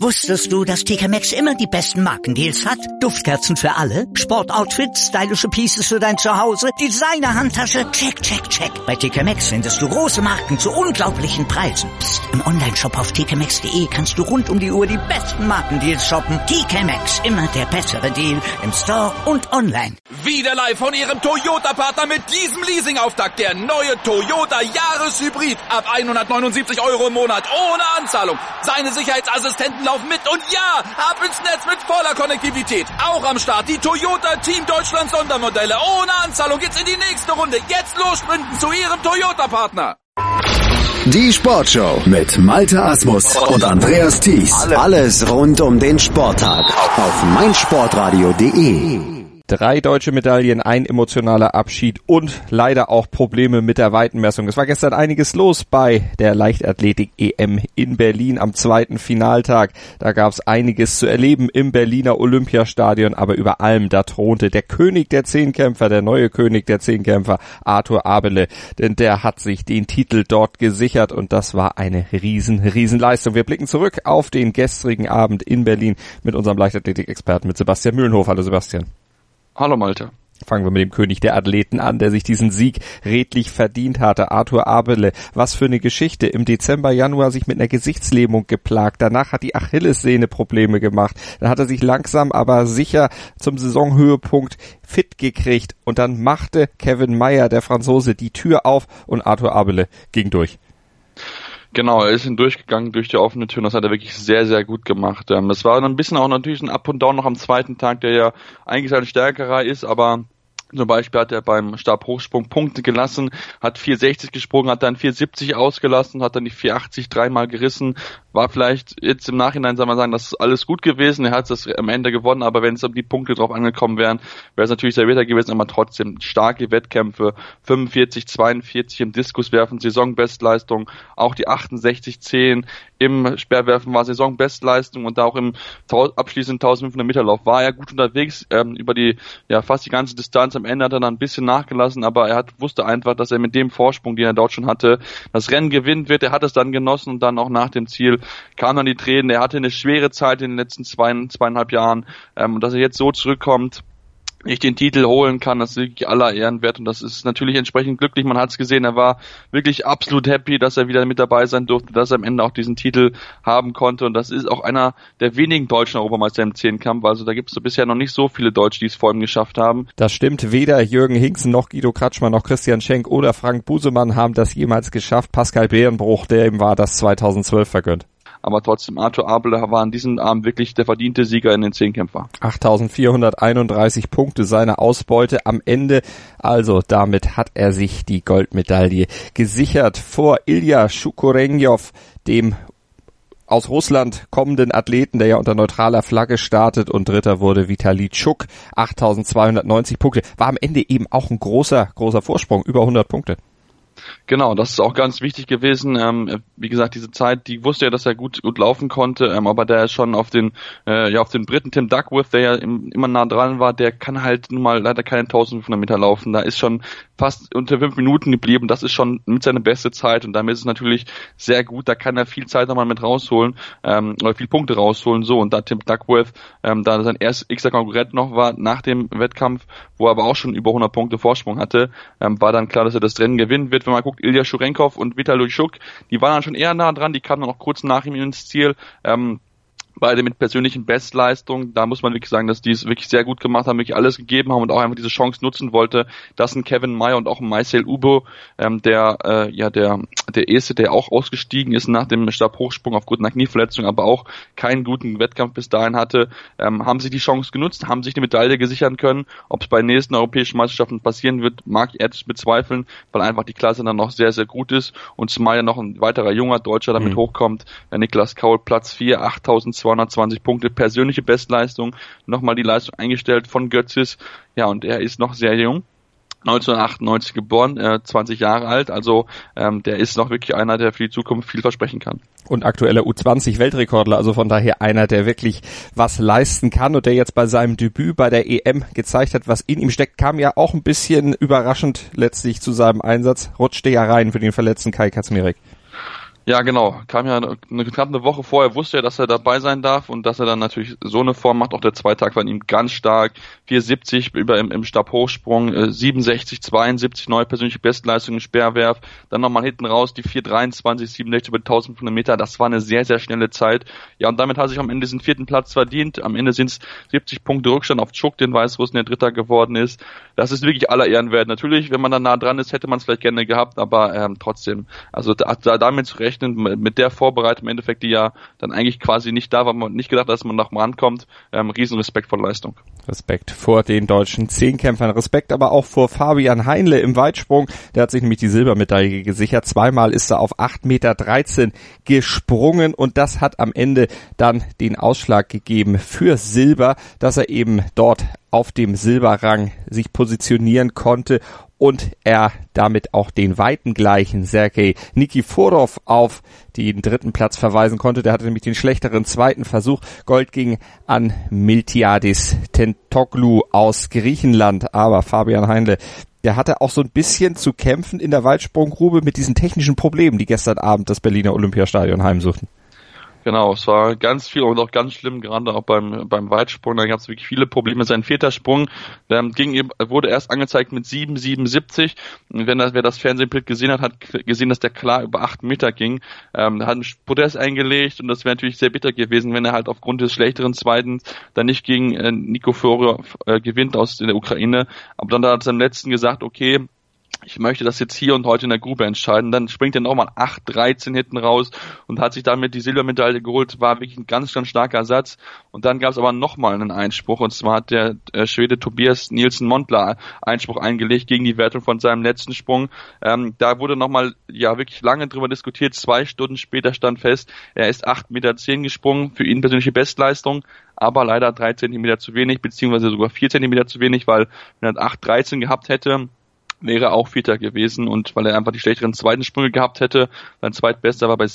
Wusstest du, dass TK Maxx immer die besten Markendeals hat? Duftkerzen für alle, Sportoutfits, stylische Pieces für dein Zuhause, Designer-Handtasche, check, check, check. Bei TK Maxx findest du große Marken zu unglaublichen Preisen. Psst. Im Onlineshop auf tkmaxx.de kannst du rund um die Uhr die besten Markendeals shoppen. TK Maxx, immer der bessere Deal im Store und online. Wieder live von Ihrem Toyota-Partner mit diesem Leasing-Auftakt. Der neue Toyota Jahreshybrid. Ab 179 € im Monat. Ohne Anzahlung. Seine Sicherheitsassistenten laufen mit. Und ja, ab ins Netz mit voller Konnektivität. Auch am Start die Toyota Team Deutschland Sondermodelle. Ohne Anzahlung geht's in die nächste Runde. Jetzt los sprinten zu Ihrem Toyota-Partner. Die Sportshow mit Malte Asmus und Andreas Thies. Alles rund um den Sporttag auf meinsportradio.de. 3 deutsche Medaillen, ein emotionaler Abschied und leider auch Probleme mit der Weitenmessung. Es war gestern einiges los bei der Leichtathletik-EM in Berlin am zweiten Finaltag. Da gab es einiges zu erleben im Berliner Olympiastadion, aber über allem da thronte der König der Zehnkämpfer, der neue König der Zehnkämpfer, Arthur Abele. Denn der hat sich den Titel dort gesichert und das war eine Riesenleistung. Wir blicken zurück auf den gestrigen Abend in Berlin mit unserem Leichtathletik-Experten, mit Sebastian Mühlenhof. Hallo Sebastian. Hallo Malte. Fangen wir mit dem König der Athleten an, der sich diesen Sieg redlich verdient hatte, Arthur Abele. Was für eine Geschichte. Im Dezember, Januar sich mit einer Gesichtslähmung geplagt. Danach hat die Achillessehne Probleme gemacht. Dann hat er sich langsam, aber sicher zum Saisonhöhepunkt fit gekriegt. Und dann machte Kevin Mayer, der Franzose, die Tür auf und Arthur Abele ging durch. Genau, er ist hindurchgegangen durch die offene Tür und das hat er wirklich sehr, sehr gut gemacht. Es war ein bisschen auch natürlich ein Up und Down noch am zweiten Tag, der ja eigentlich ein stärkerer ist, aber zum Beispiel hat er beim Stabhochsprung Punkte gelassen, hat 4,60 gesprungen, hat dann 4,70 ausgelassen, hat dann die 4,80 dreimal gerissen. War vielleicht jetzt im Nachhinein, sagen wir sagen, das ist alles gut gewesen. Er hat das am Ende gewonnen, aber wenn es um die Punkte drauf angekommen wären, wäre es natürlich sehr bitter gewesen, aber trotzdem starke Wettkämpfe. 45, 42 im Diskuswerfen, Saisonbestleistung, auch die 68,10 im Speerwerfen war Saisonbestleistung und da auch im abschließenden 1500 Meter Lauf war er gut unterwegs, über die, fast die ganze Distanz. Am Ende hat er dann ein bisschen nachgelassen, aber er wusste einfach, dass er mit dem Vorsprung, den er dort schon hatte, das Rennen gewinnen wird. Er hat es dann genossen und dann auch nach dem Ziel kamen dann die Tränen. Er hatte eine schwere Zeit in den letzten 2,5 Jahren und dass er jetzt so zurückkommt, nicht den Titel holen kann, das ist wirklich aller Ehren wert und das ist natürlich entsprechend glücklich. Man hat es gesehen, er war wirklich absolut happy, dass er wieder mit dabei sein durfte, dass er am Ende auch diesen Titel haben konnte und das ist auch einer der wenigen deutschen Europameister im Zehnkampf, also da gibt es bisher noch nicht so viele Deutsche, die es vor ihm geschafft haben. Das stimmt, weder Jürgen Hinksen noch Guido Kratschmann noch Christian Schenk oder Frank Busemann haben das jemals geschafft. Pascal Bärenbruch, der ihm war das 2012 vergönnt. Aber trotzdem, Arthur Abele war an diesem Abend wirklich der verdiente Sieger in den Zehnkämpfer. 8.431 Punkte seine Ausbeute am Ende. Also damit hat er sich die Goldmedaille gesichert vor Ilja Schukurenjow, dem aus Russland kommenden Athleten, der ja unter neutraler Flagge startet, und Dritter wurde Vitali Tschuk. 8.290 Punkte. War am Ende eben auch ein großer Vorsprung, über 100 Punkte. Genau, das ist auch ganz wichtig gewesen. Wie gesagt, diese Zeit, die wusste er, dass er gut laufen konnte, aber der ist schon auf den Briten Tim Duckworth, der ja immer nah dran war, der kann halt nun mal leider keine 1500 Meter laufen. Da ist schon fast unter 5 Minuten geblieben. Das ist schon mit seiner beste Zeit und damit ist es natürlich sehr gut. Da kann er viel Zeit nochmal mit rausholen, oder viel Punkte rausholen. So, und da Tim Duckworth, da sein erster Konkurrent noch war nach dem Wettkampf, wo er aber auch schon über 100 Punkte Vorsprung hatte, war dann klar, dass er das Rennen gewinnen wird. Wenn man guckt, Ilja Schurenkov und Vitali Tschuk, die waren dann schon eher nah dran, die kamen dann auch kurz nach ihm ins Ziel. Beide mit persönlichen Bestleistungen, da muss man wirklich sagen, dass die es wirklich sehr gut gemacht haben, wirklich alles gegeben haben und auch einfach diese Chance nutzen wollte. Das sind Kevin Mayer und auch Marcel Ubo, der erste, der auch ausgestiegen ist nach dem Stabhochsprung aufgrund einer Knieverletzung, aber auch keinen guten Wettkampf bis dahin hatte, haben sie die Chance genutzt, haben sich die Medaille gesichern können. Ob es bei den nächsten europäischen Meisterschaften passieren wird, mag ich etwas bezweifeln, weil einfach die Klasse dann noch sehr, sehr gut ist und zumal ja noch ein weiterer junger Deutscher damit hochkommt, Niklas Kaul, Platz 4, 8.220 Punkte, persönliche Bestleistung, nochmal die Leistung eingestellt von Götzis, ja, und er ist noch sehr jung, 1998 geboren, 20 Jahre alt, also der ist noch wirklich einer, der für die Zukunft viel versprechen kann. Und aktueller U20-Weltrekordler, also von daher einer, der wirklich was leisten kann und der jetzt bei seinem Debüt bei der EM gezeigt hat, was in ihm steckt, kam ja auch ein bisschen überraschend letztlich zu seinem Einsatz, rutschte ja rein für den verletzten Kai Kaczmarek. Ja, genau. Kam ja knapp eine Woche vorher, wusste er, dass er dabei sein darf und dass er dann natürlich so eine Form macht. Auch der zweite Tag war ihm ganz stark. 4,70 im Stabhochsprung, 67, 72 neue persönliche Bestleistung im Speerwerf. Dann nochmal hinten raus die 4,23, 67 über 1500 Meter. Das war eine sehr, sehr schnelle Zeit. Ja, und damit hat er sich am Ende diesen 4. Platz verdient. Am Ende sind es 70 Punkte Rückstand auf Tschuk, den Weißrussen, der Dritter geworden ist. Das ist wirklich aller Ehren wert. Natürlich, wenn man da nah dran ist, hätte man es vielleicht gerne gehabt, aber trotzdem, also damit zu rechnen, mit der Vorbereitung im Endeffekt, die ja dann eigentlich quasi nicht da war, man nicht gedacht, dass man nach mal ankommt, riesen Respekt vor der Leistung. Respekt vor den deutschen Zehnkämpfern, Respekt aber auch vor Fabian Heinle im Weitsprung, der hat sich nämlich die Silbermedaille gesichert, zweimal ist er auf 8,13 Meter gesprungen und das hat am Ende dann den Ausschlag gegeben für Silber, dass er eben dort auf dem Silberrang sich positionieren konnte und er damit auch den Weitengleichen Sergei Nikiforov auf den 3. Platz verweisen konnte. Der hatte nämlich den schlechteren 2. Versuch. Gold ging an Miltiadis Tentoglu aus Griechenland, aber Fabian Heinle, der hatte auch so ein bisschen zu kämpfen in der Weitsprunggrube mit diesen technischen Problemen, die gestern Abend das Berliner Olympiastadion heimsuchten. Genau, es war ganz viel und auch ganz schlimm, gerade auch beim Weitsprung, da gab es wirklich viele Probleme. Sein 4. Sprung wurde erst angezeigt mit 7,77. Wer das Fernsehbild gesehen hat, hat gesehen, dass der klar über 8 Meter ging. Er hat einen Podest eingelegt und das wäre natürlich sehr bitter gewesen, wenn er halt aufgrund des schlechteren 2. dann nicht gegen Nikiforov gewinnt aus der Ukraine. Aber dann hat er am letzten gesagt, okay, ich möchte das jetzt hier und heute in der Grube entscheiden. Dann springt er nochmal 8,13 hinten raus und hat sich damit die Silbermedaille geholt. War wirklich ein ganz, ganz starker Satz. Und dann gab es aber nochmal einen Einspruch. Und zwar hat der Schwede Tobias Nielsen Montla Einspruch eingelegt gegen die Wertung von seinem letzten Sprung. Da wurde nochmal wirklich lange drüber diskutiert. 2 Stunden später stand fest, er ist 8,10 Meter gesprungen. Für ihn persönliche Bestleistung. Aber leider 3 Zentimeter zu wenig, beziehungsweise sogar 4 Zentimeter zu wenig, weil wenn er 8,13 gehabt hätte, wäre auch Vierter gewesen und weil er einfach die schlechteren 2. Sprünge gehabt hätte, sein zweitbester war bei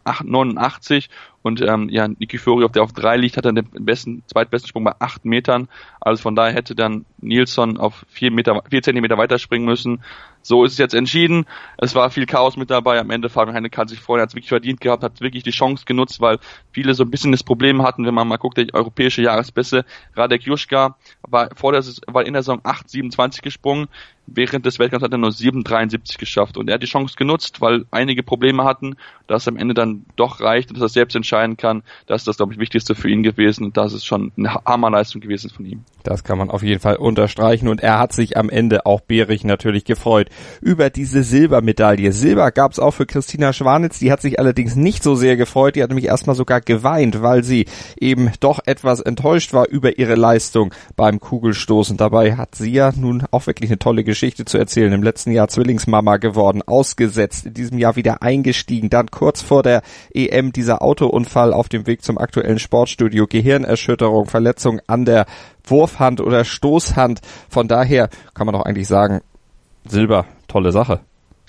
7,89 und Nikiforov, der auf 3 liegt, hat dann den zweitbesten Sprung bei 8 Metern, also von daher hätte dann Nilsson auf 4 Zentimeter weiterspringen müssen. So ist es jetzt entschieden. Es war viel Chaos mit dabei. Am Ende Fabian Heinle kann sich freuen, hat es wirklich verdient gehabt, hat wirklich die Chance genutzt, weil viele so ein bisschen das Problem hatten, wenn man mal guckt, der europäische Jahresbeste, Radek Juschka war in der Saison 8,27 gesprungen. Während des Wettkampfs hat er nur 7,73 geschafft und er hat die Chance genutzt, weil einige Probleme hatten, dass es am Ende dann doch reicht und dass er selbst entscheiden kann. Das ist das, glaube ich, Wichtigste für ihn gewesen und das ist schon eine Hammerleistung gewesen von ihm. Das kann man auf jeden Fall unterstreichen und er hat sich am Ende auch bärig natürlich gefreut über diese Silbermedaille. Silber gab es auch für Christina Schwanitz, die hat sich allerdings nicht so sehr gefreut, die hat nämlich erstmal sogar geweint, weil sie eben doch etwas enttäuscht war über ihre Leistung beim Kugelstoßen. Dabei hat sie ja nun auch wirklich eine tolle Geschichte zu erzählen. Im letzten Jahr Zwillingsmama geworden, ausgesetzt, in diesem Jahr wieder eingestiegen, dann kurz vor der EM dieser Autounfall auf dem Weg zum aktuellen Sportstudio, Gehirnerschütterung, Verletzung an der Wurfhand oder Stoßhand. Von daher kann man doch eigentlich sagen, Silber, tolle Sache.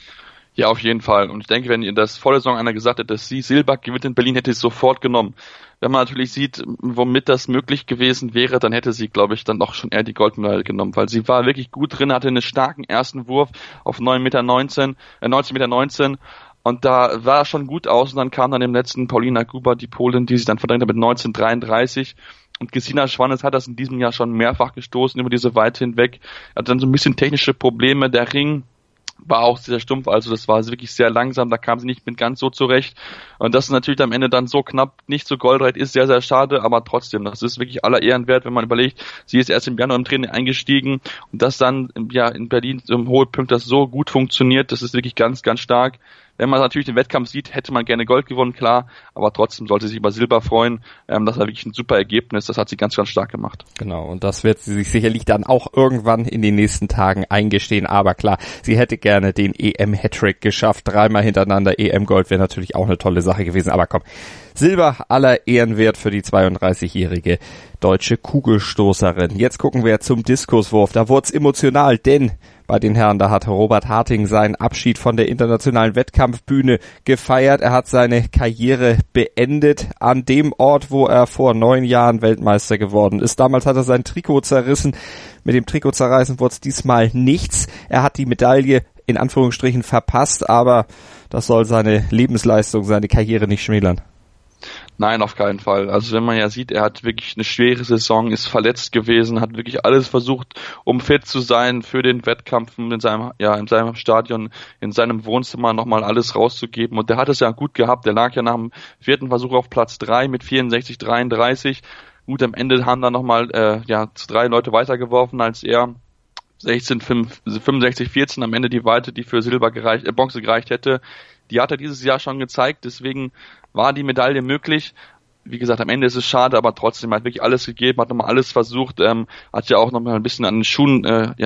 Ja, auf jeden Fall. Und ich denke, wenn ihr das vor der Saison einer gesagt hätte, dass sie Silber gewinnt in Berlin, hätte sie es sofort genommen. Wenn man natürlich sieht, womit das möglich gewesen wäre, dann hätte sie, glaube ich, dann doch schon eher die Goldmedaille genommen, weil sie war wirklich gut drin, hatte einen starken ersten Wurf auf 19,19 Meter. Und da war es schon gut aus und dann kam dann im letzten Paulina Gruber, die Polin, die sich dann verdrängt hat mit 19,33. Und Christina Schwanitz hat das in diesem Jahr schon mehrfach gestoßen über diese Weite hinweg. Hat dann so ein bisschen technische Probleme. Der Ring war auch sehr stumpf, also das war wirklich sehr langsam, da kam sie nicht mit ganz so zurecht. Und das ist natürlich am Ende dann so knapp nicht so goldreich ist, sehr, sehr schade, aber trotzdem, das ist wirklich aller Ehren wert, wenn man überlegt, sie ist erst im Januar im Training eingestiegen und das dann in Berlin im Höhepunkt, das so gut funktioniert, das ist wirklich ganz, ganz stark. Wenn man natürlich den Wettkampf sieht, hätte man gerne Gold gewonnen, klar, aber trotzdem sollte sie sich über Silber freuen. Das war wirklich ein super Ergebnis, das hat sie ganz, ganz stark gemacht. Genau, und das wird sie sich sicherlich dann auch irgendwann in den nächsten Tagen eingestehen, aber klar, sie hätte gerne den EM-Hattrick geschafft, 3-mal hintereinander EM-Gold wäre natürlich auch eine tolle Sache gewesen, aber komm, Silber aller Ehrenwert für die 32-jährige deutsche Kugelstoßerin. Jetzt gucken wir zum Diskuswurf, da wurde es emotional, denn bei den Herren, da hat Robert Harting seinen Abschied von der internationalen Wettkampfbühne gefeiert. Er hat seine Karriere beendet an dem Ort, wo er vor 9 Jahren Weltmeister geworden ist. Damals hat er sein Trikot zerrissen. Mit dem Trikot zerreißen wurde es diesmal nichts. Er hat die Medaille in Anführungsstrichen verpasst, aber das soll seine Lebensleistung, seine Karriere nicht schmälern. Nein, auf keinen Fall. Also wenn man ja sieht, er hat wirklich eine schwere Saison, ist verletzt gewesen, hat wirklich alles versucht, um fit zu sein für den Wettkampf in seinem Stadion, in seinem Wohnzimmer nochmal alles rauszugeben. Und der hat es ja gut gehabt. Der lag ja nach dem 4. Versuch auf Platz 3 mit 64,33. Gut, am Ende haben dann nochmal 3 Leute weitergeworfen als er. 65,14 am Ende die Weite, die für Bronze gereicht hätte. Die hat er dieses Jahr schon gezeigt, deswegen war die Medaille möglich. Wie gesagt, am Ende ist es schade, aber trotzdem hat wirklich alles gegeben, hat nochmal alles versucht, hat ja auch nochmal ein bisschen an den Schuhen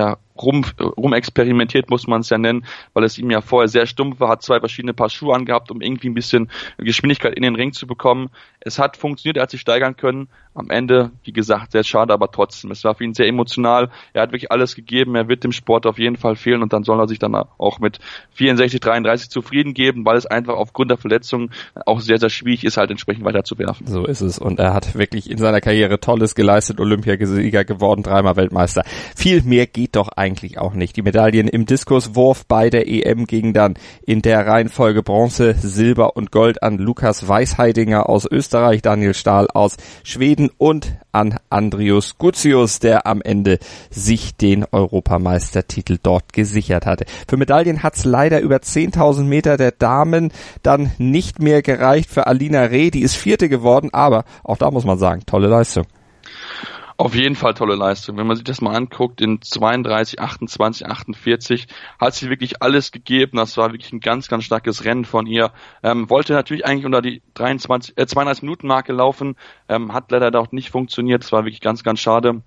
rumexperimentiert, muss man es ja nennen, weil es ihm ja vorher sehr stumpf war, hat 2 verschiedene Paar Schuhe angehabt, um irgendwie ein bisschen Geschwindigkeit in den Ring zu bekommen. Es hat funktioniert, er hat sich steigern können. Am Ende, wie gesagt, sehr schade, aber trotzdem, es war für ihn sehr emotional. Er hat wirklich alles gegeben, er wird dem Sport auf jeden Fall fehlen und dann soll er sich dann auch mit 64,33 zufrieden geben, weil es einfach aufgrund der Verletzung auch sehr, sehr schwierig ist, halt entsprechend weiterzuwerfen. So ist es und er hat wirklich in seiner Karriere Tolles geleistet, Olympiasieger geworden, 3-mal Weltmeister. Viel mehr geht doch eigentlich auch nicht. Die Medaillen im Diskuswurf bei der EM gingen dann in der Reihenfolge Bronze, Silber und Gold an Lukas Weisheidinger aus Österreich, Daniel Stahl aus Schweden und an Andrius Gutzius, der am Ende sich den Europameistertitel dort gesichert hatte. Für Medaillen hat's leider über 10.000 Meter der Damen dann nicht mehr gereicht für Alina Reh, die ist 4. geworden, aber auch da muss man sagen, tolle Leistung. Auf jeden Fall tolle Leistung. Wenn man sich das mal anguckt, in 32, 28, 48 hat sie wirklich alles gegeben. Das war wirklich ein ganz, ganz starkes Rennen von ihr. Wollte natürlich eigentlich unter die 32 Minuten Marke laufen, hat leider dort nicht funktioniert. Das war wirklich ganz, ganz schade.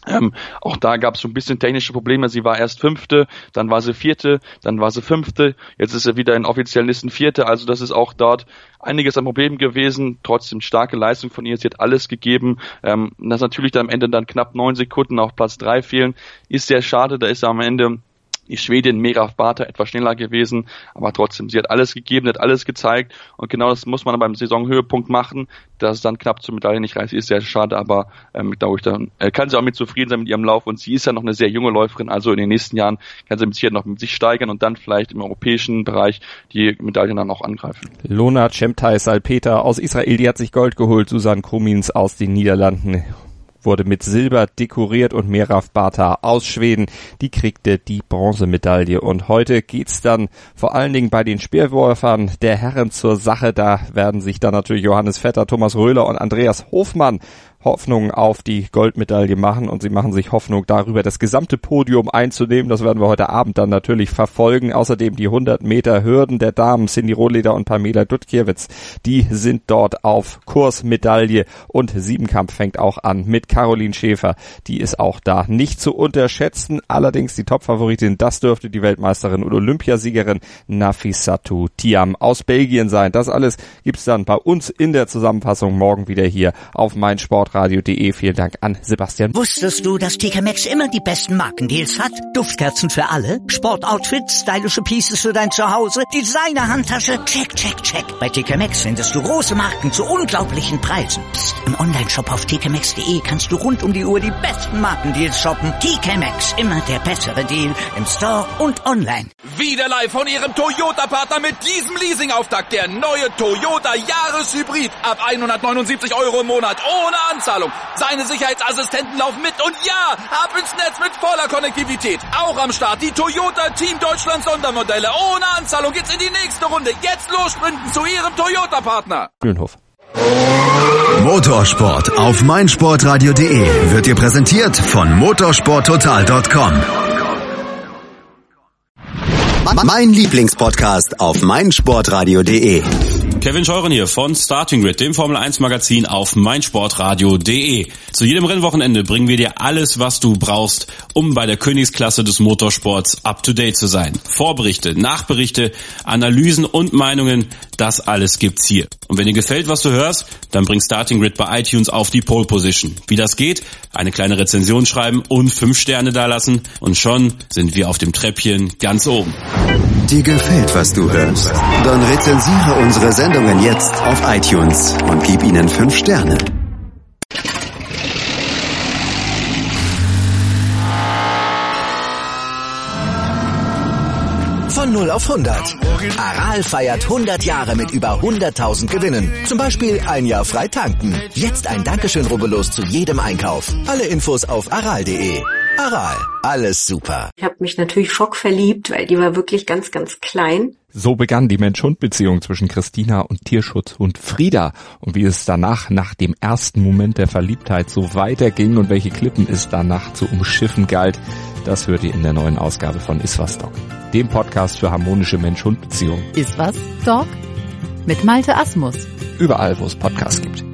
Auch da gab es so ein bisschen technische Probleme. Sie war erst 5., dann war sie 4., dann war sie 5., jetzt ist sie wieder in offiziellen Listen 4. Also das ist auch dort einiges an Problemen gewesen. Trotzdem starke Leistung von ihr. Sie hat alles gegeben. Dass natürlich dann am Ende dann knapp 9 Sekunden auf Platz 3 fehlen, ist sehr schade. Da ist am Ende die Schwedin Meraf Barter etwas schneller gewesen, aber trotzdem, sie hat alles gegeben, hat alles gezeigt und genau das muss man beim Saisonhöhepunkt machen, dass es dann knapp zur Medaille nicht reicht, ist sehr schade, aber glaube ich, dann kann sie auch mit zufrieden sein mit ihrem Lauf und sie ist ja noch eine sehr junge Läuferin, also in den nächsten Jahren kann sie mit Sicherheit noch mit sich steigern und dann vielleicht im europäischen Bereich die Medaillen dann auch angreifen. Lona Cemtai-Salpeter aus Israel, die hat sich Gold geholt, Susan Krumins aus den Niederlanden wurde mit Silber dekoriert und Meraf Barter aus Schweden, die kriegte die Bronzemedaille. Und heute geht's dann vor allen Dingen bei den Speerwürfern der Herren zur Sache. Da werden sich dann natürlich Johannes Vetter, Thomas Röhler und Andreas Hofmann Hoffnung auf die Goldmedaille machen und sie machen sich Hoffnung darüber, das gesamte Podium einzunehmen. Das werden wir heute Abend dann natürlich verfolgen. Außerdem die 100 Meter Hürden der Damen, Cindy Rohleder und Pamela Dutkiewicz, die sind dort auf Kurs Medaille und Siebenkampf fängt auch an mit Caroline Schäfer. Die ist auch da nicht zu unterschätzen. Allerdings die Topfavoritin, das dürfte die Weltmeisterin und Olympiasiegerin Nafissatou Thiam aus Belgien sein. Das alles gibt's dann bei uns in der Zusammenfassung morgen wieder hier auf meinsportradio.de. Vielen Dank an Sebastian. Wusstest du, dass TK Maxx immer die besten Markendeals hat? Duftkerzen für alle, Sportoutfits, stylische Pieces für dein Zuhause, Designer-Handtasche, check, check, check. Bei TK Maxx findest du große Marken zu unglaublichen Preisen. Psst. Im Onlineshop auf tkmaxx.de kannst du rund um die Uhr die besten Markendeals shoppen. TK Maxx, immer der bessere Deal im Store und online. Wieder live von ihrem Toyota-Partner mit diesem Leasing-Auftakt. Der neue Toyota Jahreshybrid. Ab 179 € im Monat. Ohne Anzahlung. Seine Sicherheitsassistenten laufen mit. Und ja, ab ins Netz mit voller Konnektivität. Auch am Start die Toyota Team Deutschland Sondermodelle. Ohne Anzahlung geht's in die nächste Runde. Jetzt los sprinten zu ihrem Toyota-Partner. Mühlenhof. Motorsport auf meinsportradio.de wird dir präsentiert von motorsporttotal.com. Mein Lieblingspodcast auf meinsportradio.de. Kevin Scheuren hier von Starting Grid, dem Formel 1 Magazin auf meinsportradio.de. Zu jedem Rennwochenende bringen wir dir alles, was du brauchst, um bei der Königsklasse des Motorsports up to date zu sein. Vorberichte, Nachberichte, Analysen und Meinungen, das alles gibt's hier. Und wenn dir gefällt, was du hörst, dann bring Starting Grid bei iTunes auf die Pole Position. Wie das geht? Eine kleine Rezension schreiben und 5 Sterne dalassen und schon sind wir auf dem Treppchen ganz oben. Dir gefällt, was du hörst? Dann rezensiere unsere Sendungen jetzt auf iTunes und gib ihnen 5 Sterne. Von 0 auf 100. Aral feiert 100 Jahre mit über 100.000 Gewinnen. Zum Beispiel ein Jahr frei tanken. Jetzt ein Dankeschön, rubbellos zu jedem Einkauf. Alle Infos auf aral.de. Aral, alles super. Ich habe mich natürlich schockverliebt, weil die war wirklich ganz, ganz klein. So begann die Mensch-Hund-Beziehung zwischen Christina und Tierschutzhund Frieda. Und wie es danach, nach dem ersten Moment der Verliebtheit, so weiterging und welche Klippen es danach zu umschiffen galt, das hört ihr in der neuen Ausgabe von Iswas Dog, dem Podcast für harmonische Mensch-Hund-Beziehungen. Iswas Dog? Mit Malte Asmus. Überall, wo es Podcasts gibt.